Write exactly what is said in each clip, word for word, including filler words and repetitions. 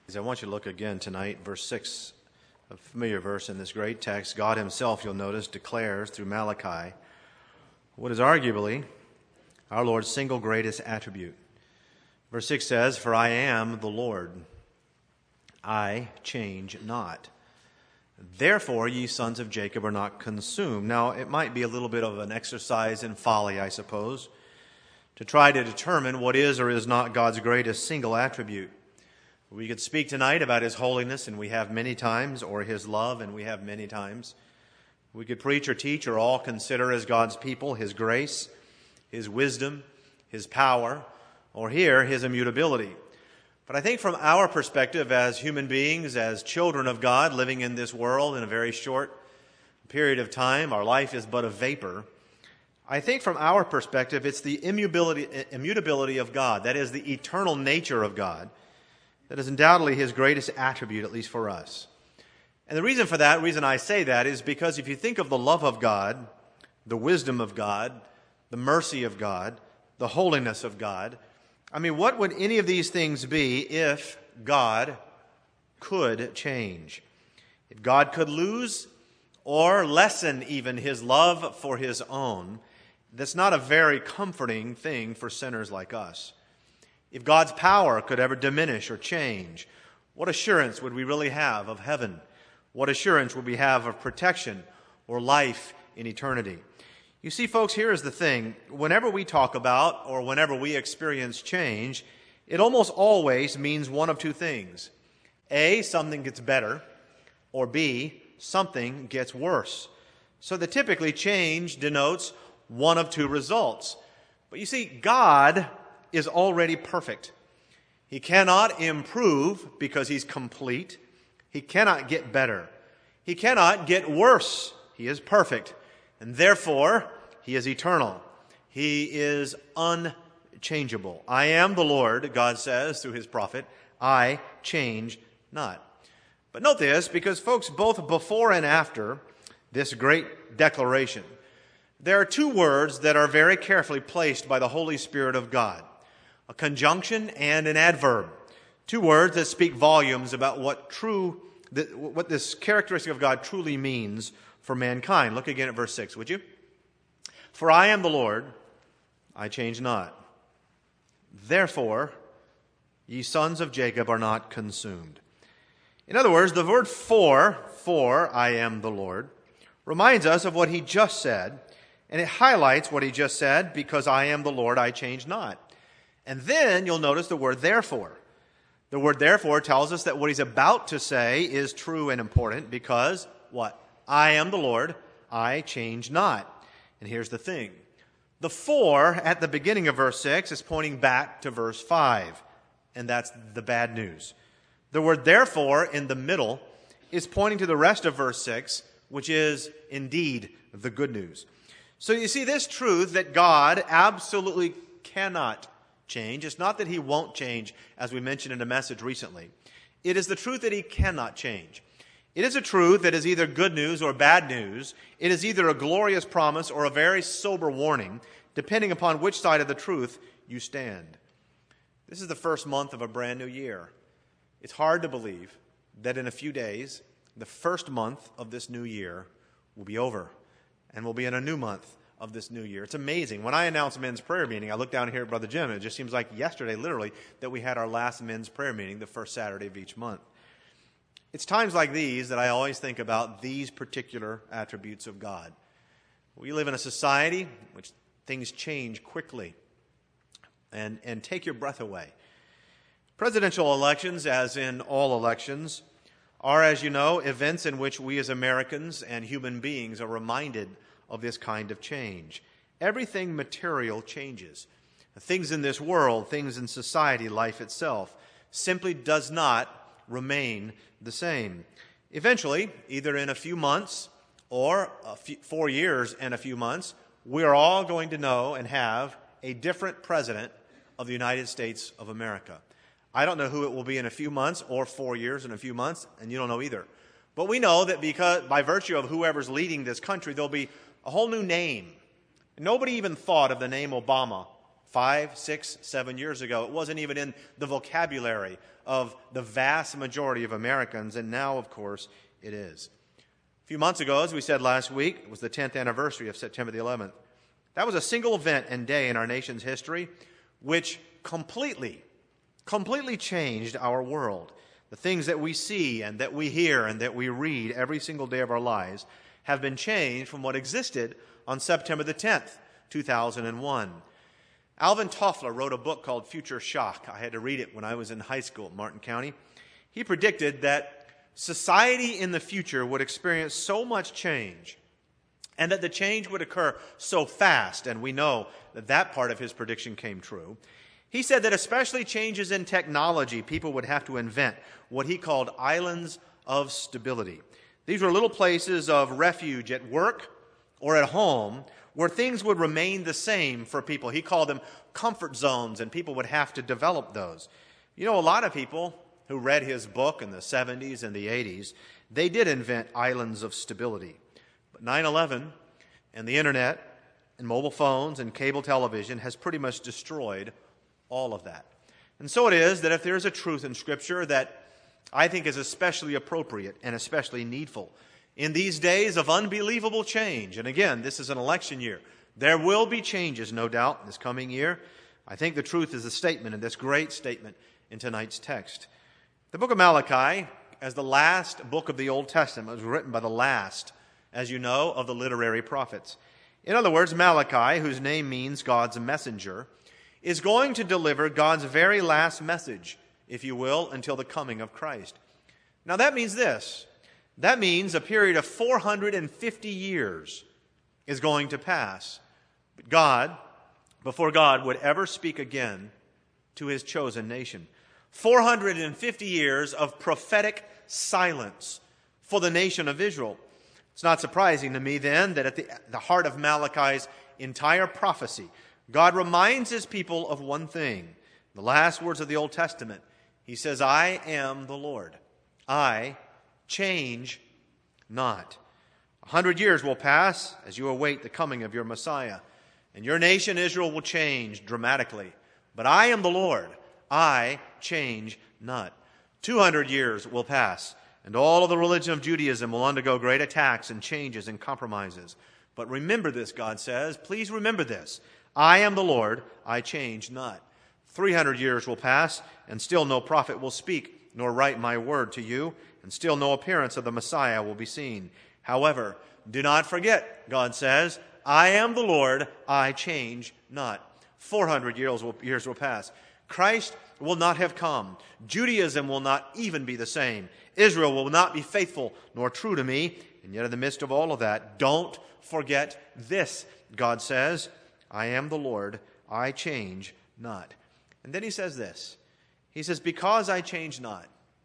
I want you to look again tonight, verse six, a familiar verse in this great text. God himself, you'll notice, declares through Malachi what is arguably our Lord's single greatest attribute. Verse six says, "For I am the Lord, I change not. Therefore, ye sons of Jacob are not consumed." Now, it might be a little bit of an exercise in folly, I suppose, to try to determine what is or is not God's greatest single attribute. We could speak tonight about his holiness, and we have many times, or his love, and we have many times. We could preach or teach or all consider as God's people his grace, his wisdom, his power, or here, his immutability. But I think from our perspective as human beings, as children of God living in this world in a very short period of time, our life is but a vapor. I think from our perspective, it's the immutability, immutability of God, that is the eternal nature of God, that is undoubtedly his greatest attribute, at least for us. And the reason for that, the reason I say that, is because if you think of the love of God, the wisdom of God, the mercy of God, the holiness of God, I mean, what would any of these things be if God could change? If God could lose or lessen even his love for his own, that's not a very comforting thing for sinners like us. If God's power could ever diminish or change, what assurance would we really have of heaven? What assurance would we have of protection or life in eternity? You see, folks, here is the thing. Whenever we talk about or whenever we experience change, it almost always means one of two things. A, something gets better, or B, something gets worse. So that typically change denotes one of two results. But you see, God is already perfect. He cannot improve because he's complete. He cannot get better. He cannot get worse. He is perfect. And therefore, he is eternal. He is unchangeable. I am the Lord, God says through his prophet. I change not. But note this, because folks, both before and after this great declaration, there are two words that are very carefully placed by the Holy Spirit of God. A conjunction and an adverb. Two words that speak volumes about what true, what this characteristic of God truly means for mankind. Look again at verse six, would you? "For I am the Lord, I change not. Therefore, ye sons of Jacob are not consumed." In other words, the word for, for I am the Lord, reminds us of what he just said, and it highlights what he just said, because I am the Lord, I change not. And then you'll notice the word therefore. The word therefore tells us that what he's about to say is true and important because, what? I am the Lord, I change not. And here's the thing. The for at the beginning of verse six is pointing back to verse five. And that's the bad news. The word therefore in the middle is pointing to the rest of verse six, which is indeed the good news. So you see this truth that God absolutely cannot change. It's not that he won't change, as we mentioned in a message recently. It is the truth that he cannot change. It is a truth that is either good news or bad news. It is either a glorious promise or a very sober warning, depending upon which side of the truth you stand. This is the first month of a brand new year. It's hard to believe that in a few days, the first month of this new year will be over, and we'll be in a new month of this new year. It's amazing. When I announce men's prayer meeting, I look down here at Brother Jim, and it just seems like yesterday, literally, that we had our last men's prayer meeting, the first Saturday of each month. It's times like these that I always think about these particular attributes of God. We live in a society in which things change quickly and, and take your breath away. Presidential elections, as in all elections, are, as you know, events in which we as Americans and human beings are reminded of this kind of change. Everything material changes. Things in this world, things in society, life itself, simply does not remain the same. Eventually, either in a few months or a few, four years and a few months, we are all going to know and have a different president of the United States of America. I don't know who it will be in a few months or four years and a few months, and you don't know either. But we know that because by virtue of whoever's leading this country, there'll be a whole new name. Nobody even thought of the name Obama five, six, seven years ago. It wasn't even in the vocabulary of the vast majority of Americans, and now, of course, it is. A few months ago, as we said last week, it was the tenth anniversary of September the eleventh. That was a single event and day in our nation's history which completely, completely changed our world. The things that we see and that we hear and that we read every single day of our lives have been changed from what existed on September the tenth, two thousand one. Alvin Toffler wrote a book called Future Shock. I had to read it when I was in high school in Martin County. He predicted that society in the future would experience so much change and that the change would occur so fast, and we know that that part of his prediction came true. He said that especially changes in technology, people would have to invent what he called islands of stability. These were little places of refuge at work or at home where things would remain the same for people. He called them comfort zones, and people would have to develop those. You know, a lot of people who read his book in the seventies and the eighties, they did invent islands of stability. But nine eleven and the internet and mobile phones and cable television has pretty much destroyed all of that. And so it is that if there is a truth in Scripture that I think is especially appropriate and especially needful in these days of unbelievable change, and again, this is an election year, there will be changes, no doubt, this coming year. I think the truth is a statement, and this great statement in tonight's text. The book of Malachi, as the last book of the Old Testament, was written by the last, as you know, of the literary prophets. In other words, Malachi, whose name means God's messenger, is going to deliver God's very last message, if you will, until the coming of Christ. Now that means this. That means a period of four hundred fifty years is going to pass. But God, before God would ever speak again to his chosen nation. four hundred fifty years of prophetic silence for the nation of Israel. It's not surprising to me then that at the, the heart of Malachi's entire prophecy, God reminds his people of one thing. The last words of the Old Testament. He says, I am the Lord. I change not. A hundred years will pass as you await the coming of your Messiah. And your nation, Israel, will change dramatically. But I am the Lord. I change not. Two hundred years will pass, and all of the religion of Judaism will undergo great attacks and changes and compromises. But remember this, God says. Please remember this. I am the Lord. I change not. Three hundred years will pass, and still no prophet will speak, nor write my word to you, and still no appearance of the Messiah will be seen. However, do not forget, God says, I am the Lord, I change not. Four hundred years will, years will pass. Christ will not have come. Judaism will not even be the same. Israel will not be faithful nor true to me. And yet in the midst of all of that, don't forget this, God says, I am the Lord, I change not. And then he says this. He says, because I change not,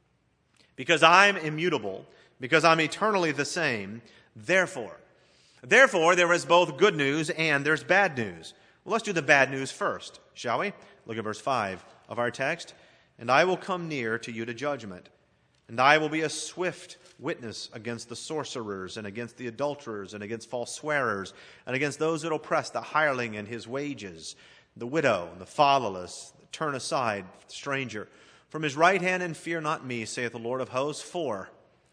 because I'm immutable, because I'm eternally the same, therefore. Therefore, there is both good news and there's bad news. Well, let's do the bad news first, shall we? Look at verse five of our text. And I will come near to you to judgment, and I will be a swift witness against the sorcerers and against the adulterers and against false swearers and against those that oppress the hireling and his wages, the widow and the fatherless, that turn aside the stranger from his right hand, and fear not me, saith the Lord of hosts, for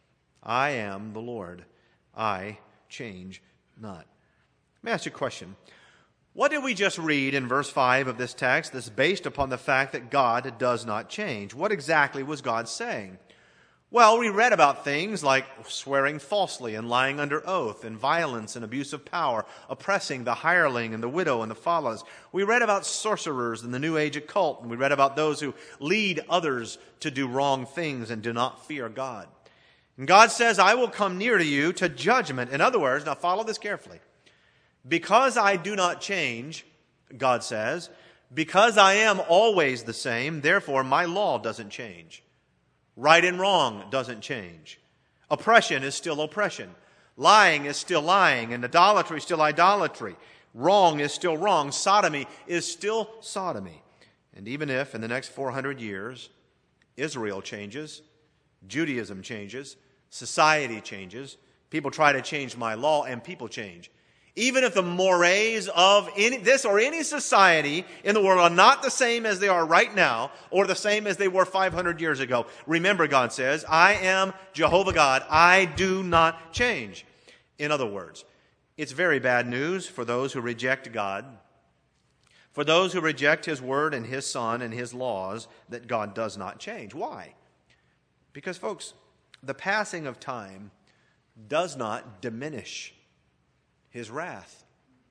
I am the Lord, I change not. Let me ask you a question. What did we just read in verse five of this text that's based upon the fact that God does not change? What exactly was God saying? Well, we read about things like swearing falsely and lying under oath, and violence and abuse of power, oppressing the hireling and the widow and the fatherless. We read about sorcerers and the New Age occult, and we read about those who lead others to do wrong things and do not fear God. And God says, I will come near to you to judgment. In other words, now follow this carefully. Because I do not change, God says, because I am always the same, therefore my law doesn't change. Right and wrong doesn't change. Oppression is still oppression. Lying is still lying, and idolatry is still idolatry. Wrong is still wrong. Sodomy is still sodomy. And even if in the next four hundred years Israel changes, Judaism changes, society changes, people try to change my law, and people change. Even if the mores of any, this or any society in the world are not the same as they are right now or the same as they were five hundred years ago, remember, God says, I am Jehovah God. I do not change. In other words, it's very bad news for those who reject God, for those who reject His Word and His Son and His laws, that God does not change. Why? Because, folks, the passing of time does not diminish His wrath.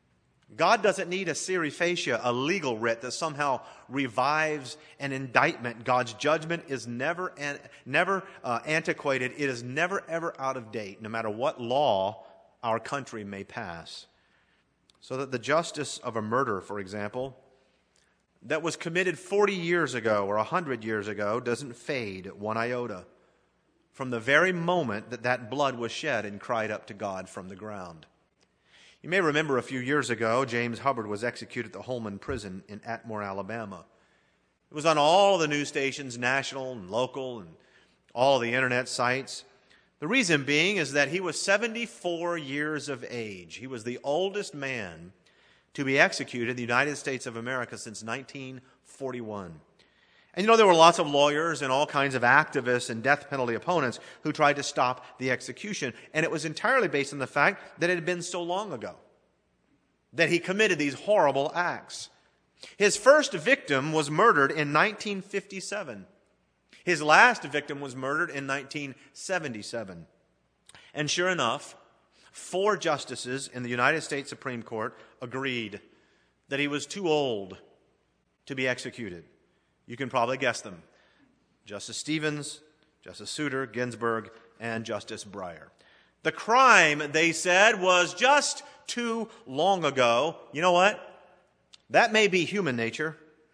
God doesn't need a seri facia, a legal writ that somehow revives an indictment. God's judgment is never, never uh, antiquated. It is never, ever out of date, no matter what law our country may pass. So that the justice of a murder, for example, that was committed forty years ago or one hundred years ago doesn't fade one iota from the very moment that that blood was shed and cried up to God from the ground. You may remember a few years ago, James Hubbard was executed at the Holman Prison in Atmore, Alabama. It was on all the news stations, national and local, and all the internet sites. The reason being is that he was seventy-four years of age. He was the oldest man to be executed in the United States of America since nineteen forty-one. And you know, there were lots of lawyers and all kinds of activists and death penalty opponents who tried to stop the execution. And it was entirely based on the fact that it had been so long ago that he committed these horrible acts. His first victim was murdered in nineteen fifty-seven. His last victim was murdered in nineteen seventy-seven. And sure enough, four justices in the United States Supreme Court agreed that he was too old to be executed. You can probably guess them. Justice Stevens, Justice Souter, Ginsburg, and Justice Breyer. The crime, they said, was just too long ago. You know what? That may be human nature.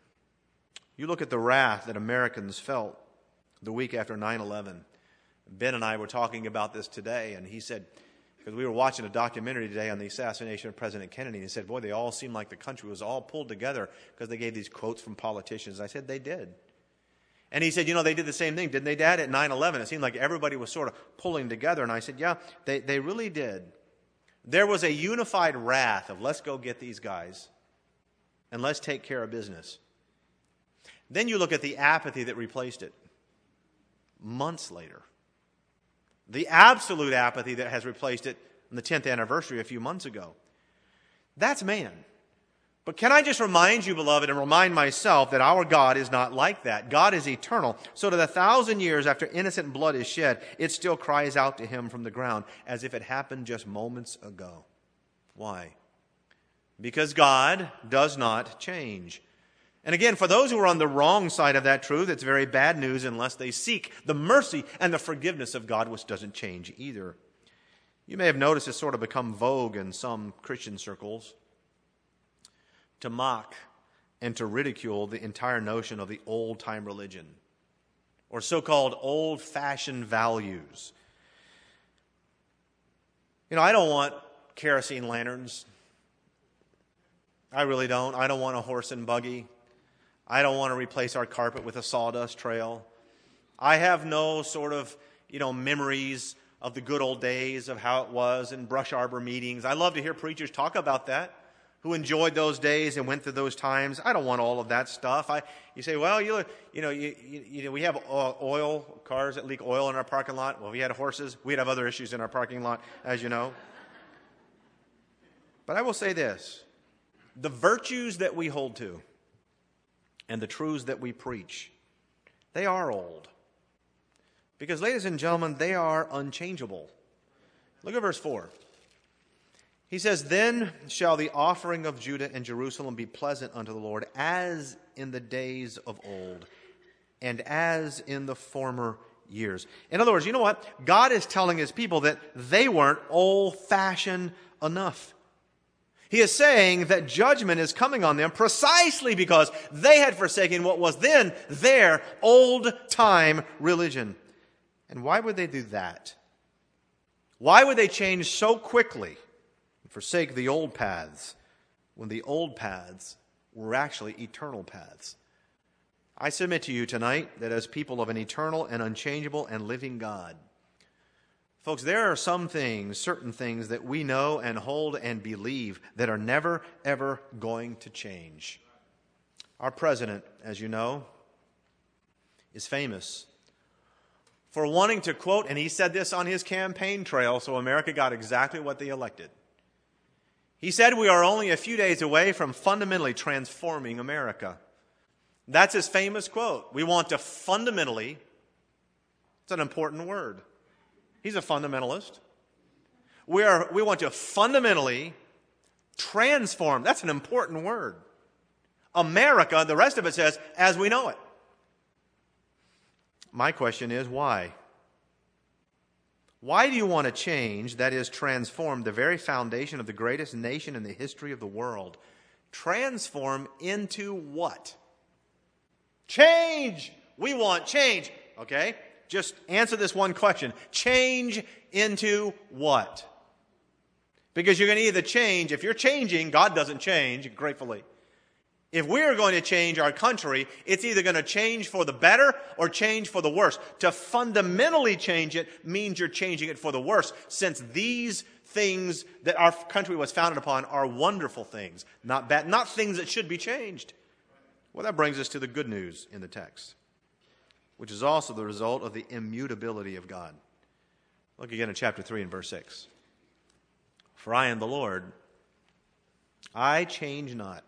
You look at the wrath that Americans felt the week after nine eleven. Ben and I were talking about this today, and he said, because we were watching a documentary today on the assassination of President Kennedy, and he said, boy, they all seemed like the country was all pulled together because they gave these quotes from politicians. I said, they did. And he said, you know, they did the same thing, didn't they, Dad, at nine eleven? It seemed like everybody was sort of pulling together. And I said, yeah, they, they really did. There was a unified wrath of let's go get these guys and let's take care of business. Then you look at the apathy that replaced it. Months later. The absolute apathy that has replaced it on the tenth anniversary a few months ago. That's man. But can I just remind you, beloved, and remind myself that our God is not like that. God is eternal. So that a thousand years after innocent blood is shed, it still cries out to Him from the ground as if it happened just moments ago. Why? Because God does not change. And again, for those who are on the wrong side of that truth, it's very bad news unless they seek the mercy and the forgiveness of God, which doesn't change either. You may have noticed it's sort of become vogue in some Christian circles to mock and to ridicule the entire notion of the old-time religion or so-called old-fashioned values. You know, I don't want kerosene lanterns. I really don't. I don't want a horse and buggy. I don't want to replace our carpet with a sawdust trail. I have no sort of, you know, memories of the good old days of how it was in brush arbor meetings. I love to hear preachers talk about that, who enjoyed those days and went through those times. I don't want all of that stuff. I, you say, well, you, you know, you, you, you know, we have oil, cars that leak oil in our parking lot. Well, if we had horses, we'd have other issues in our parking lot, as you know. But I will say this. The virtues that we hold to and the truths that we preach, they are old. Because, ladies and gentlemen, they are unchangeable. Look at verse four. He says, then shall the offering of Judah and Jerusalem be pleasant unto the Lord, as in the days of old, and as in the former years. In other words, you know what? God is telling His people that they weren't old-fashioned enough. He is saying that judgment is coming on them precisely because they had forsaken what was then their old-time religion. And why would they do that? Why would they change so quickly and forsake the old paths when the old paths were actually eternal paths? I submit to you tonight that as people of an eternal and unchangeable and living God, Folks, there are some things, certain things that we know and hold and believe that are never, ever going to change. Our president, as you know, is famous for wanting to quote, and he said this on his campaign trail, so America got exactly what they elected. He said, "We are only a few days away from fundamentally transforming America." That's his famous quote. We want to fundamentally, it's an important word. He's a fundamentalist. We are, we want to fundamentally transform. That's an important word. America, the rest of it says, as we know it. My question is, why? Why do you want to change, that is, transform the very foundation of the greatest nation in the history of the world? Transform into what? Change! We want change. Okay? Just answer this one question. Change into what? Because you're going to either change, if you're changing, God doesn't change, gratefully. If we're going to change our country, it's either going to change for the better or change for the worse. To fundamentally change it means you're changing it for the worse, since these things that our country was founded upon are wonderful things, not bad, not things that should be changed. Well, that brings us to the good news in the text, which is also the result of the immutability of God. Look again at chapter three and verse six. "For I am the Lord, I change not.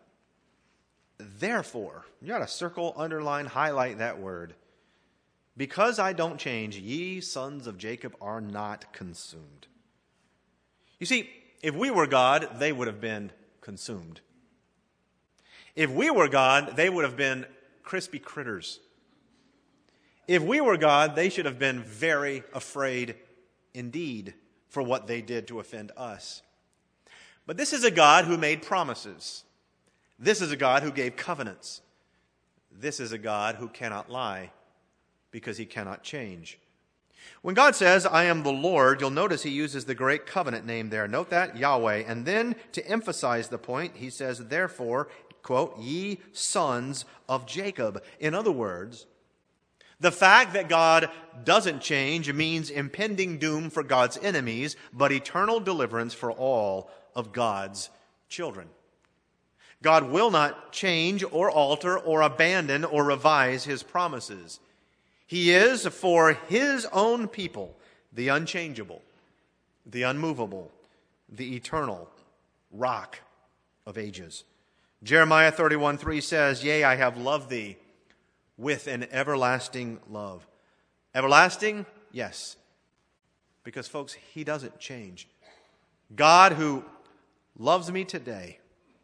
Therefore," you got to circle, underline, highlight that word. "Because I don't change, ye sons of Jacob are not consumed." You see, if we were God, they would have been consumed. If we were God, they would have been crispy critters. If we were God, they should have been very afraid indeed for what they did to offend us. But this is a God who made promises. This is a God who gave covenants. This is a God who cannot lie because he cannot change. When God says, "I am the Lord," you'll notice he uses the great covenant name there. Note that, Yahweh. And then to emphasize the point, he says, "Therefore," quote, "ye sons of Jacob." In other words, the fact that God doesn't change means impending doom for God's enemies, but eternal deliverance for all of God's children. God will not change or alter or abandon or revise his promises. He is, for his own people, the unchangeable, the unmovable, the eternal rock of ages. Jeremiah thirty-one three says, "Yea, I have loved thee with an everlasting love." Everlasting? Yes. Because, folks, he doesn't change. God, who loves me today,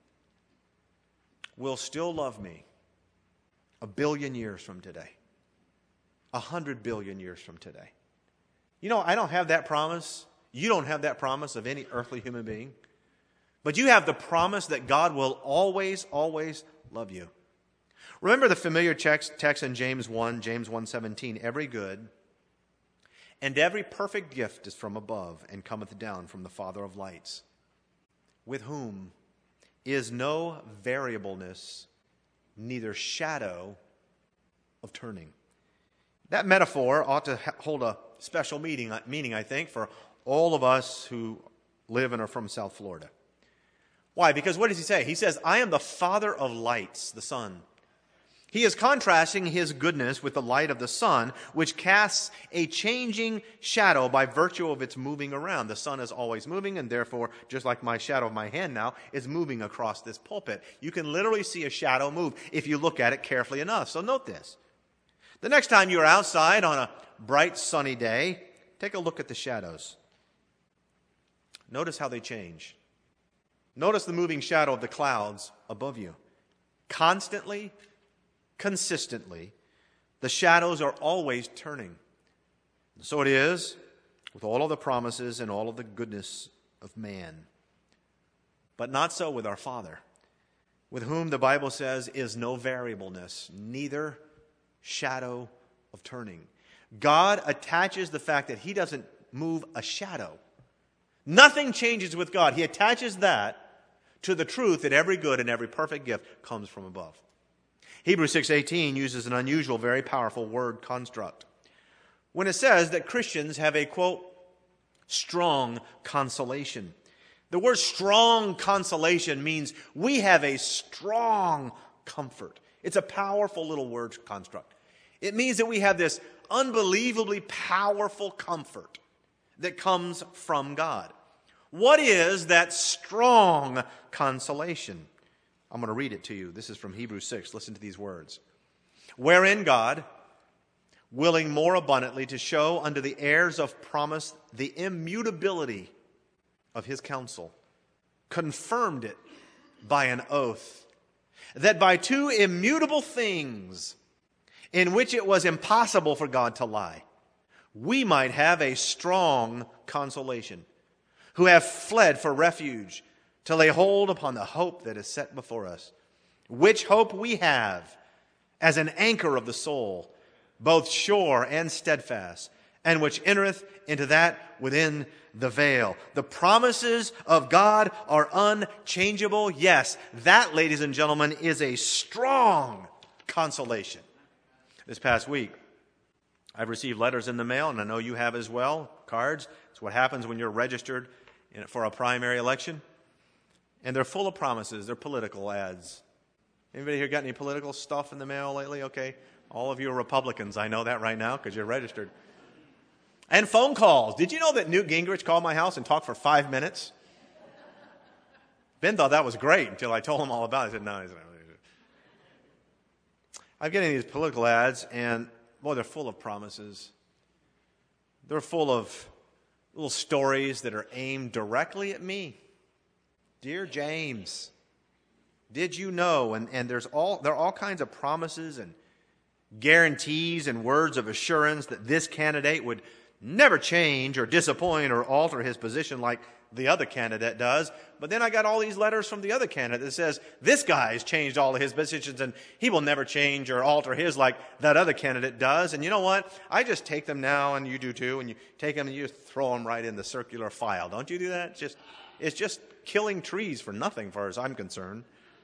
will still love me a billion years from today. A hundred billion years from today. You know, I don't have that promise. You don't have that promise of any earthly human being. But you have the promise that God will always, always love you. Remember the familiar text, text in James one, James one seventeen, "Every good and every perfect gift is from above and cometh down from the Father of lights, with whom is no variableness, neither shadow of turning." That metaphor ought to hold a special meaning, meaning, I think, for all of us who live and are from South Florida. Why? Because what does he say? He says, "I am the Father of lights," the sun. He is contrasting his goodness with the light of the sun, which casts a changing shadow by virtue of its moving around. The sun is always moving, and therefore, just like my shadow of my hand now, is moving across this pulpit. You can literally see a shadow move if you look at it carefully enough. So note this. The next time you're outside on a bright, sunny day, take a look at the shadows. Notice how they change. Notice the moving shadow of the clouds above you. Constantly, consistently, the shadows are always turning. So it is with all of the promises and all of the goodness of man. But not so with our Father, with whom the Bible says is no variableness, neither shadow of turning. God attaches the fact that he doesn't move a shadow. Nothing changes with God. He attaches that to the truth that every good and every perfect gift comes from above. Hebrews six eighteen uses an unusual, very powerful word construct when it says that Christians have a, quote, Strong consolation. The word strong consolation means we have a strong comfort. It's a powerful little word construct. It means that we have this unbelievably powerful comfort that comes from God. What is that strong consolation? I'm going to read it to you. This is from Hebrews six. Listen to these words. Wherein God, willing more abundantly to show unto the heirs of promise the immutability of his counsel, confirmed it by an oath, that by two immutable things, in which it was impossible for God to lie, we might have a strong consolation, who have fled for refuge to lay hold upon the hope that is set before us, which hope we have as an anchor of the soul, both sure and steadfast, and which entereth into that within the veil. The promises of God are unchangeable. Yes, that, ladies and gentlemen, is a strong consolation. This past week, I've received letters in the mail, and I know you have as well, cards. It's what happens when you're registered for a primary election. And they're full of promises. They're political ads. Anybody here got any political stuff in the mail lately? Okay. All of you are Republicans. I know that right now because you're registered. And phone calls. Did you know that Newt Gingrich called my house and talked for five minutes? Ben thought that was great until I told him all about it. I said, no, he's not. I'm getting these political ads, and, boy, they're full of promises. They're full of little stories that are aimed directly at me. Dear James, did you know? And, and there's all there are all kinds of promises and guarantees and words of assurance that this candidate would never change or disappoint or alter his position like the other candidate does. But then I got all these letters from the other candidate that says, this guy's changed all of his positions and he will never change or alter his like that other candidate does. And you know what? I just take them now, and you do too, and you take them and you just throw them right in the circular file. Don't you do that? It's just, it's just killing trees for nothing, as far as I'm concerned.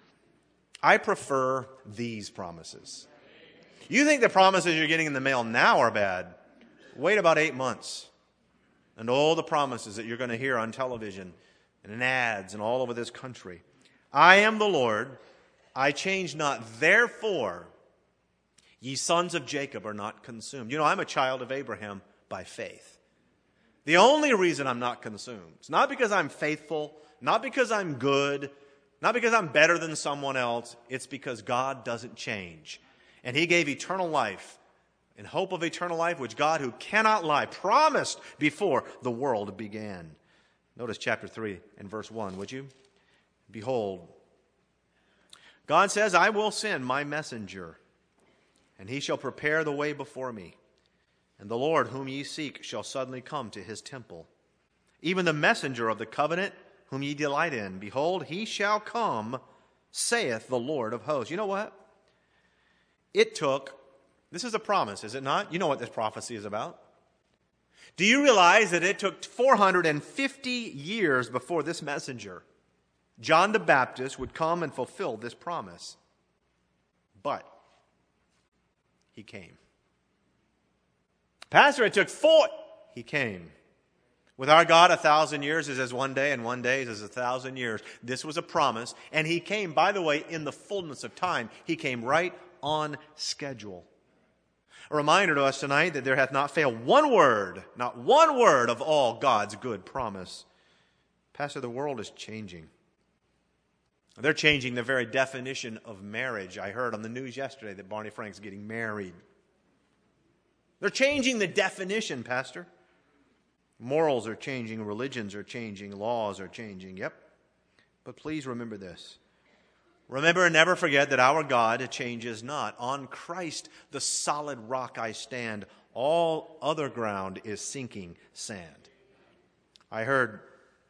I prefer these promises. You think the promises you're getting in the mail now are bad? Wait about eight months. And all the promises that you're going to hear on television and in ads and all over this country. I am the Lord, I change not, therefore ye sons of Jacob are not consumed. You know, I'm a child of Abraham by faith. The only reason I'm not consumed, it's not because I'm faithful, not because I'm good, not because I'm better than someone else. It's because God doesn't change. And he gave eternal life in hope of eternal life, which God, who cannot lie, promised before the world began. Notice chapter three and verse one, would you? Behold, God says, I will send my messenger, and he shall prepare the way before me. And the Lord whom ye seek shall suddenly come to his temple. Even the messenger of the covenant whom ye delight in. Behold, he shall come, saith the Lord of hosts. You know what? It took, this is a promise, is it not? You know what this prophecy is about. Do you realize that it took four hundred fifty years before this messenger, John the Baptist, would come and fulfill this promise? But he came. Pastor, it took four. He came. With our God, a thousand years is as one day, and one day is as a thousand years. This was a promise, and he came, by the way, in the fullness of time. He came right on schedule. A reminder to us tonight that there hath not failed one word, not one word of all God's good promise. Pastor, the world is changing. They're changing the very definition of marriage. I heard on the news yesterday that Barney Frank's getting married. They're changing the definition, Pastor. Morals are changing, religions are changing, laws are changing. Yep. But please remember this. Remember and never forget that our God changes not. On Christ, the solid rock I stand. All other ground is sinking sand. I heard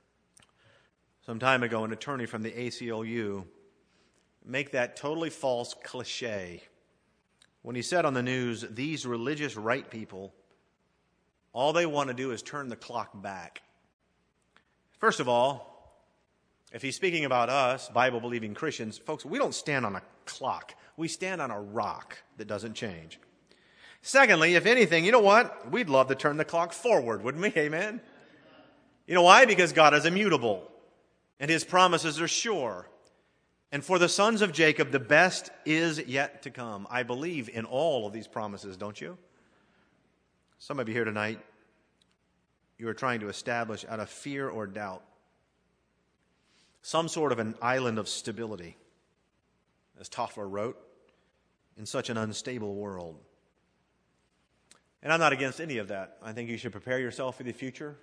some time ago an attorney from the A C L U make that totally false cliche when he said on the news, these religious right people, all they want to do is turn the clock back. First of all, if he's speaking about us, Bible-believing Christians, folks, we don't stand on a clock. We stand on a rock that doesn't change. Secondly, if anything, you know what? We'd love to turn the clock forward, wouldn't we? Amen? You know why? Because God is immutable, and his promises are sure. And for the sons of Jacob, the best is yet to come. I believe in all of these promises, don't you? Some of you here tonight, you are trying to establish out of fear or doubt some sort of an island of stability, as Toffler wrote, in such an unstable world. And I'm not against any of that. I think you should prepare yourself for the future.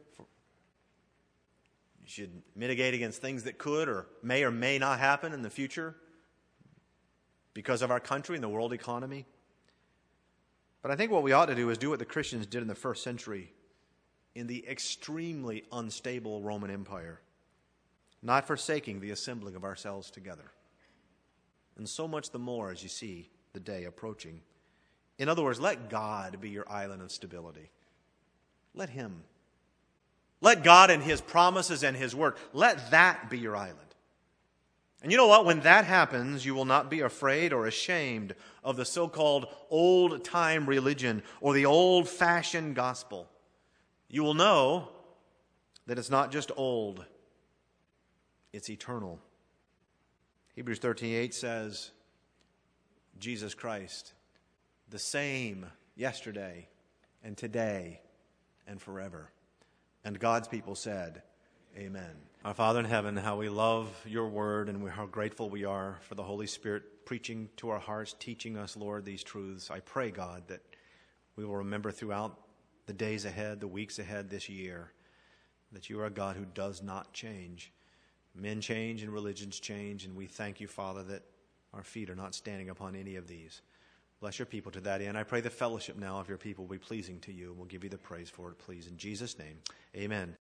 You should mitigate against things that could or may or may not happen in the future because of our country and the world economy. But I think what we ought to do is do what the Christians did in the first century in the extremely unstable Roman Empire, not forsaking the assembling of ourselves together. And so much the more as you see the day approaching. In other words, let God be your island of stability. Let him. Let God and his promises and his word, let that be your island. And you know what? When that happens, you will not be afraid or ashamed of the so-called old-time religion or the old-fashioned gospel. You will know that it's not just old, it's eternal. Hebrews thirteen eight says, Jesus Christ, the same yesterday and today and forever. And God's people said, amen. Our Father in heaven, how we love your word and how grateful we are for the Holy Spirit preaching to our hearts, teaching us, Lord, these truths. I pray, God, that we will remember throughout the days ahead, the weeks ahead this year, that you are a God who does not change. Men change and religions change, and we thank you, Father, that our feet are not standing upon any of these. Bless your people to that end. I pray the fellowship now of your people will be pleasing to you, and we'll give you the praise for it, please. In Jesus' name, amen.